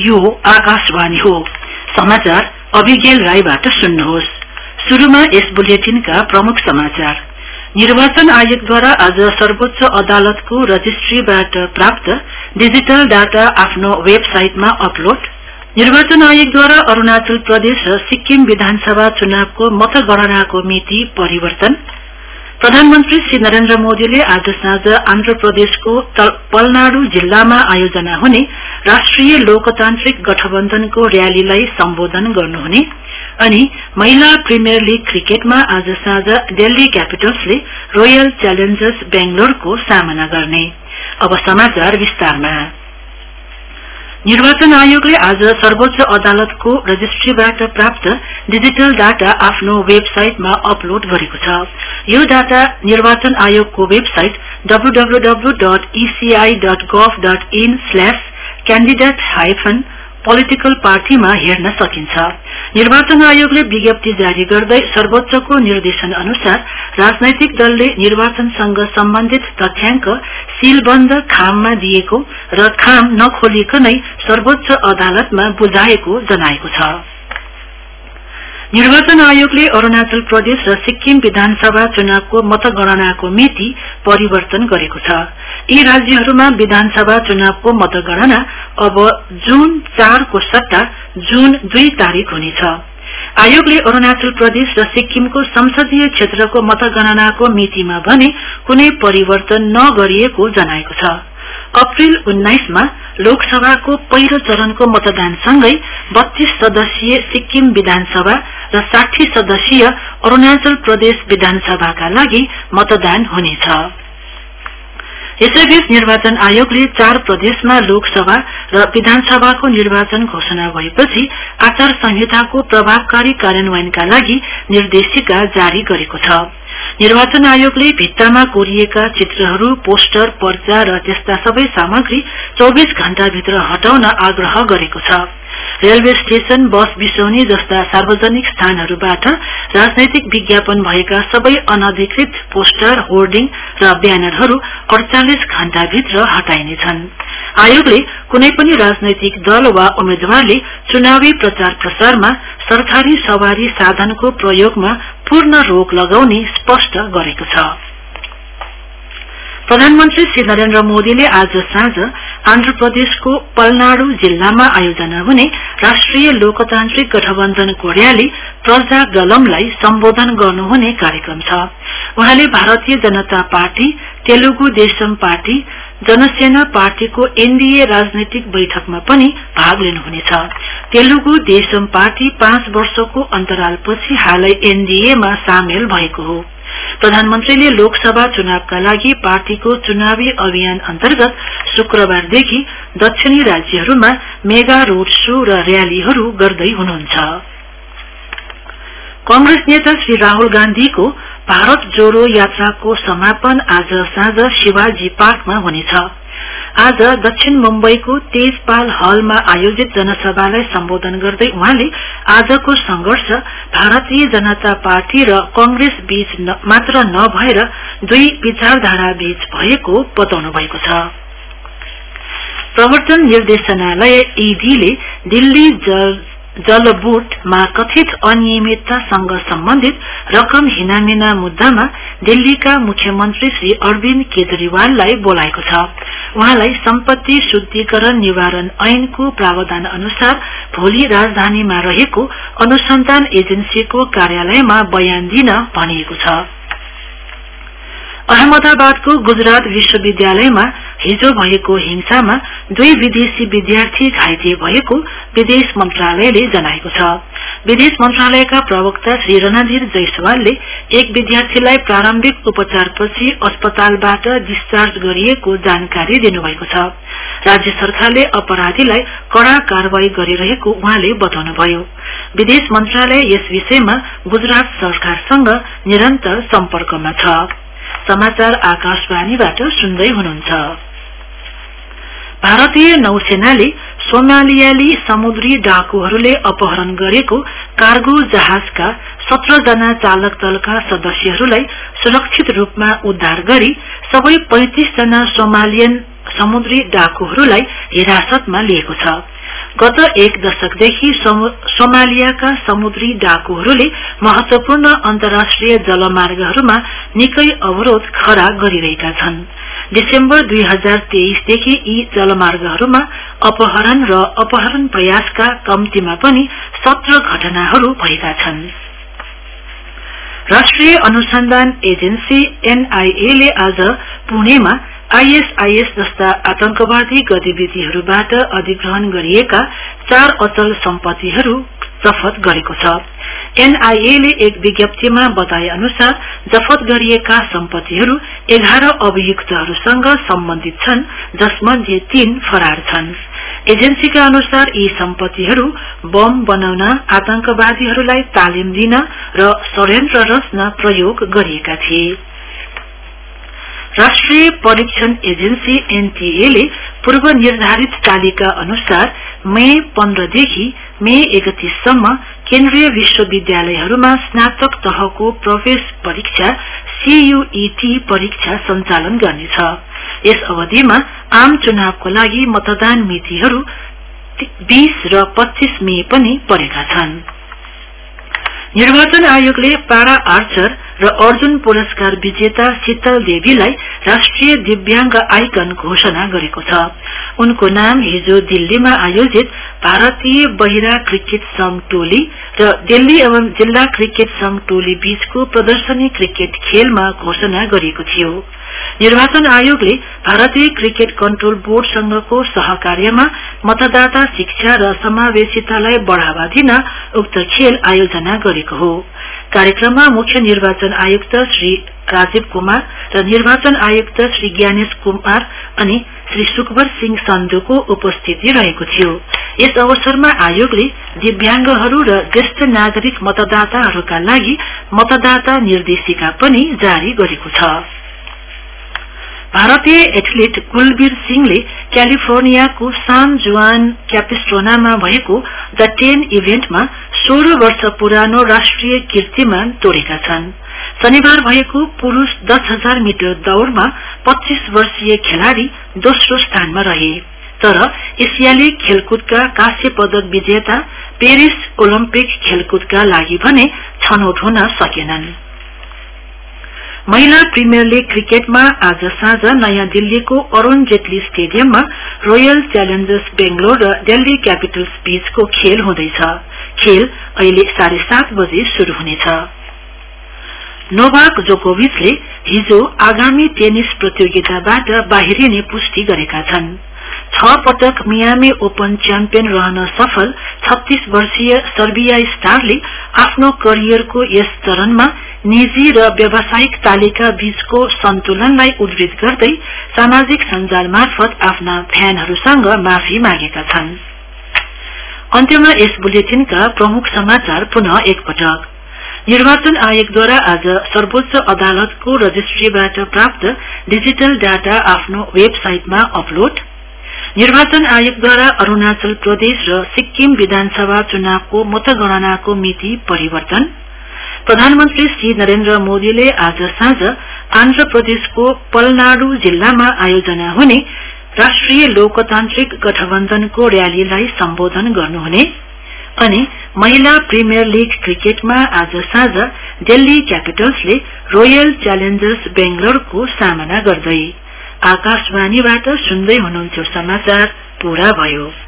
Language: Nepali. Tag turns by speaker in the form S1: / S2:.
S1: यो आकाशवाणी हो। समाचार अभिज्ञान राईबाट सुन्नुहोस्। सुरुमा यस बुलेटिनका प्रमुख समाचार। निर्वाचन आयोगद्वारा आज सर्वोच्च अदालतको रजिस्ट्रीबाट प्राप्त डिजिटल डाटा आफ्नो वेबसाइटमा अपलोड। निर्वाचन आयोगद्वारा अरुणाचल प्रदेश र सिक्किम विधानसभा चुनावको मतगणनाको मिति परिवर्तन। प्रधानमन्त्री श्री नरेन्द्र मोदीले आज साँझ आन्ध्र प्रदेशको पलनाडु जिल्लामा आयोजना हुने राष्ट्रिय लोकतान्त्रिक गठबन्धनको र्यालीलाई सम्बोधन गर्नुहुने अनि महिला प्रिमियर लीग क्रिकेटमा आज साँझ दिल्ली क्यापिटल्सले रोयल च्यालेन्जर्स बेंगलोरको सामना गर्ने। अब समाचार विस्तारमा। निर्वाचन आयोगले आज सर्वोच्च अदालतको रजिस्ट्रीबाट प्राप्त डिजिटल डाटा आफ्नो वेबसाइटमा अपलोड गरेको छ। यो डाटा निर्वाचन आयोगको वेबसाइट www.eci.gov.in/candidate-political partyमा हेर्न सकिन्छ। निर्वाचन आयोगले विज्ञप्ति जारी गर्दै सर्वोच्चको निर्देशन अनुसार राजनैतिक दलले निर्वाचनसँग सम्बन्धित तथ्याङ्क सीलबन्द खाममा दिएको र खाम नखोलिकनै सर्वोच्च अदालतमा बुझाएको जनाएको छ। निर्वाचन आयोगले अरुणाचल प्रदेश र सिक्किम विधानसभा चुनावको मतगणनाको मिति परिवर्तन गरेको छ। यी राज्यहरूमा विधानसभा चुनावको मतगणना अब जुन 4 को सट्टा जुन 2 तारिक हुनेछ। आयोगले अरुणाचल प्रदेश र सिक्किमको संसदीय क्षेत्रको मतगणनाको मितिमा भने कुनै परिवर्तन नगरिएको जनाएको छ। अप्रिल 19 मा लोकसभाको पहिलो चरणको मतदानसँगै 32 सदस्यीय सिक्किम विधानसभा र 60 सदस्यीय अरुणाचल प्रदेश विधानसभाका लागि मतदान हुनेछ। यसैबीच निर्वाचन आयोगले 4 प्रदेशमा लोकसभा र विधानसभाको निर्वाचन घोषणा भएपछि आचार संहिताको प्रभावकारी कार्यान्वयनका लागि निर्देशिका जारी गरेको छ। निर्वाचन आयोगले भित्तामा कोरिएका चित्रहरू, पोस्टर, पर्चा र त्यस्ता सबै सामग्री 24 घण्टाभित्र हटाउन आग्रह गरेको छ। रेलवे स्टेशन, बस बिसौनी जस्ता सार्वजनिक स्थानहरूबाट राजनैतिक विज्ञापन भएका सबै अनधिकृत पोस्टर, होर्डिङ र ब्यानरहरू 48 घण्टाभित्र हटाइनेछन्। आयोगले कुनै पनि राजनैतिक दल वा उम्मेद्वारले चुनावी प्रचार प्रसारमा सरकारी सवारी साधनको प्रयोगमा पूर्ण रोक लगाउने स्पष्ट गरेको छ। प्रधानमन्त्री श्री नरेन्द्र मोदीले आज साँझ आन्ध्र प्रदेशको पलनाडु जिल्लामा आयोजना हुने राष्ट्रिय लोकतान्त्रिक गठबन्धनको र्याली प्रजागलमलाई सम्बोधन गर्नुहुने कार्यक्रम छ। उहाँले भारतीय जनता पार्टी, तेलुगु देशम पार्टी, जनसेना पार्टीको एनडीए राजनैतिक बैठकमा पनि भाग लिनुहुनेछ। तेलुगु देशम पार्टी 5 वर्षको अन्तरालपछि हालै एनडीएमा सामेल भएको हो। प्रधानमन्त्रीले लोकसभा चुनावका लागि पार्टीको चुनावी अभियान अन्तर्गत शुक्रबारदेखि दक्षिणी राज्यहरूमा मेगा रोड शो र र्यालीहरू गर्दै हुनुहुन्छ। कांग्रेस नेता श्री राहुल गान्धीको भारत जोड़ो यात्राको समापन आज साँझ शिवाजी पार्कमा हुनेछ। आज दक्षिण मुम्बईको तेजपाल हलमा आयोजित जनसभालाई सम्बोधन गर्दै उहाँले आजको संघर्ष भारतीय जनता पार्टी र कांग्रेस बीच मात्र नभएर दुई विचारधारा बीच भएको बताउनु भएको छ। प्रवर्तन निर्देशनालय ईडीले दिल्ली जलबोर्डमा कथित अनियमिततासँग सम्बन्धित रकम हिनामिना मुद्दामा दिल्लीका मुख्यमन्त्री श्री अरविन्द केजरीवाललाई बोलाएको छ। उहाँलाई सम्पत्ति शुद्धिकरण निवारण ऐनको प्रावधान अनुसार भोलि राजधानीमा रहेको अनुसन्धान एजेन्सीको कार्यालयमा बयान दिन भनिएको छ। अहमदाबादको गुजरात विश्वविद्यालयमा हिजो भएको हिंसामा 2 विदेशी विद्यार्थी घाइते भएको विदेश मन्त्रालयले जनाएको छ। विदेश मन्त्रालयका प्रवक्ता श्री रणधीर जयसवालले एक विद्यार्थीलाई प्रारम्भिक उपचारपछि अस्पतालबाट डिस्चार्ज गरिएको जानकारी दिनुभएको छ। राज्य सरकारले अपराधीलाई कड़ा कारवाही गरिरहेको उहाँले बताउनुभयो। विदेश मन्त्रालय यस विषयमा गुजरात सरकारसँग निरन्तर सम्पर्कमा छ। समाचार आकाशवाणीबाट सुन्दै हुनुहुन्छ। भारतीय नौसेनाले सोमालियाली समुद्री डाकुहरूले अपहरण गरेको कार्गो जहाजका 17 जना चालक दलका सदस्यहरूलाई सुरक्षित रूपमा उद्धार गरी सबै 35 जना सोमालियन समुद्री डाकुहरूलाई हिरासतमा लिएको छ। गत 1 दशकदेखि सोमालियाका समुद्री डाकुहरूले महत्वपूर्ण अन्तर्राष्ट्रिय जलमार्गहरूमा निकै अवरोध खड़ा गरिरहेका छन्। डिसेम्बर 2023 देखि यी जलमार्गहरूमा अपहरण र अपहरण प्रयासका कम्तीमा पनि 17 घटनाहरू भएका छन्। राष्ट्रिय अनुसन्धान एजेन्सी NIA ले आज पुणेमा ISIS जस्ता आतंकवादी गतिविधिहरूबाट अधिग्रहण गरिएका 4 अचल सम्पत्तिहरू जफत गरेको छ। NIA ले एक विज्ञप्तिमा बताए अनुसार जफत गरिएका सम्पत्तिहरू 11 अभियुक्तहरूसँग सम्बन्धित छन्, जसमध्ये 3 फरार छन्। एजेन्सीका अनुसार यी सम्पत्तिहरू बम बनाउन, आतंकवादीहरूलाई तालिम दिन र षड्यन्त्र रच्न प्रयोग गरिएका थिए। राष्ट्रिय परीक्षण एजेन्सी NTA ले पूर्व निर्धारित तालिका अनुसार मई 15 देखि मई 31 सम्म केन्द्रीय विश्वविद्यालयहरूमा स्नातक तहको प्रवेश परीक्षा CUET परीक्षा सञ्चालन गर्नेछ। यस अवधिमा आम चुनावको लागि मतदान मितिहरू 20 र 25 मई पनि परेका छन्। निर्वाचन आयोगले पारा आर्चर र अर्जुन पुरस्कार विजेता शीतल देवीलाई राष्ट्रिय दिव्यांग आइकन घोषणा गरेको छ। उनको नाम हिजो दिल्लीमा आयोजित भारतीय बहिरा क्रिकेट संघ टोली र दिल्ली एवं जिल्ला क्रिकेट संघ टोली बीचको प्रदर्शनी क्रिकेट खेलमा घोषणा गरिएको थियो। निर्वाचन आयोगले भारतीय क्रिकेट कन्ट्रोल बोर्डसँगको सहकार्यमा मतदाता शिक्षा र समावेशितालाई बढ़ावा दिन उक्त खेल आयोजना गरेको हो। कार्यक्रममा मुख्य निर्वाचन आयुक्त श्री राजीव कुमार र निर्वाचन आयुक्त श्री ज्ञानेश कुमार अनि श्री सुखबर सिंह सन्धुको उपस्थिति रहेको थियो। यस अवसरमा आयोगले दिव्यांगहरू र ज्येष्ठ नागरिक मतदाताहरूका लागि मतदाता निर्देशिका पनि जारी गरेको छ। भारतीय एथलीट कुलबीर सिंहले क्यालिफोर्नियाको सान जुआन क्यापिस्ट्रोनामा भएको द 10 इभेन्टमा 16 वर्ष पुरानो राष्ट्रिय कीर्तिमान तोडेका छन्। शनिबार भएको पुरुष 10,000 मिटर दौड़मा 25 वर्षीय खेलाड़ी दोस्रो स्थानमा रहे, तर एसियाली खेलकुदका कांस्य पदक विजेता पेरिस ओलम्पिक खेलकुदका लागि भने छनौट हुन सकेनन्। महिला प्रिमियर लीग क्रिकेटमा आज साँझ नयाँ दिल्लीको अरुण जेटली स्टेडियममा रोयल च्यालेन्जर्स बेंगलोर र दिल्ली क्यापिटल्स बीचको खेल हुँदैछ। खेल अहिले 7:30 बजे शुरू हुनेछ। नोभाक जोकोभिचले हिजो आगामी टेनिस प्रतियोगिताबाट बाहिरिने पुष्टि गरेका छन्। 6 पटक मियामी ओपन च्याम्पियन रहन सफल 36 वर्षीय सर्बिया स्टारले आफ्नो करियरको यस चरणमा निजी र व्यावसायिक तालिका बीचको सन्तुलनलाई उद्धृत गर्दै सामाजिक सञ्जाल मार्फत आफ्ना फ्यानहरूसँग माफी मागेका छन्। अन्त्यमा यस बुलेटिनका प्रमुख समाचार पुनः एकपटक। निर्वाचन आयोगद्वारा आज सर्वोच्च अदालतको रजिस्ट्रीबाट प्राप्त डिजिटल डाटा आफ्नो वेबसाइटमा अपलोड। निर्वाचन आयोगद्वारा अरुणाचल प्रदेश र सिक्किम विधानसभा चुनावको मतगणनाको मिति परिवर्तन। प्रधानमन्त्री श्री नरेन्द्र मोदीले आज साँझ आन्ध्र प्रदेशको पलनाडु जिल्लामा आयोजना हुने राष्ट्रिय लोकतान्त्रिक गठबन्धनको र्यालीलाई सम्बोधन गर्नुहुने। अनि महिला प्रिमियर लीग क्रिकेटमा आज साँझ दिल्ली क्यापिटल्सले रोयल च्यालेन्जर्स बेंगलोरको सामना गर्दै। आकाशवाणीबाट सुन्दै हुनुहुन्थ्यो समाचार पूरा भयो।